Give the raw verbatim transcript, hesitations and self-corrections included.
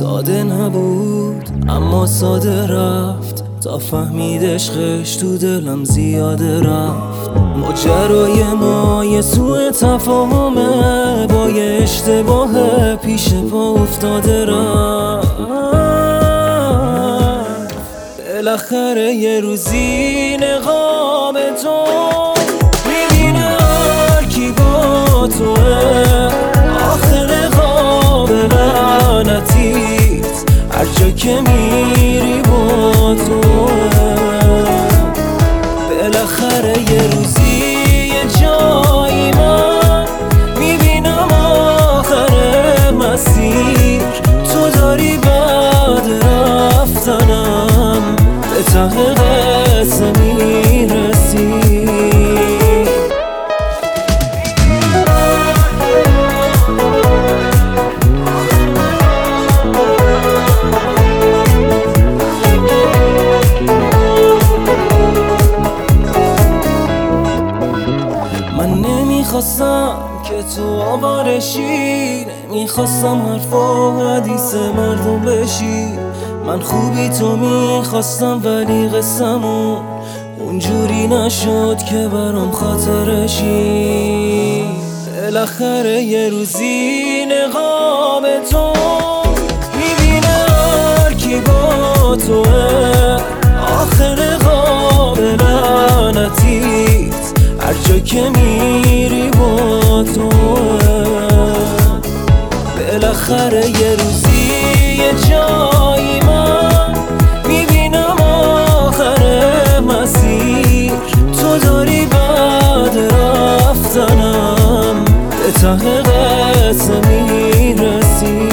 ساده نبود اما ساده رفت، تا فهمید عشقش تو دلم زیاده رفت. ماجرای ما یه سوء تفاهمه، با یه اشتباه پیش پا افتاده رفت. بالاخره یه روزی نقاب تو میبینه هر کی با توه، آخر نقاب لعنتیت هر جا که میری با توه. بالاخره یه روزی یه جایی من میبینم آخر مسیر تو داری بعد رفتنم به ته قصه میرسی. من نمیخواستم که تو آوارشی، نمیخواستم حرف و حدیث مردم بشی. من خوبی تو میخواستم ولی قصمون اونجوری نشد که برام خاطرشی. بالاخره یه روزی نقاب تو میبینه هر کی با توه، آخر نقاب لعنتیت هر جا که میری با توه. بالاخره یه روزی یه جایی من میبینم آخر مسیر تو داری بعد رفتنم به ته قصه میرسی.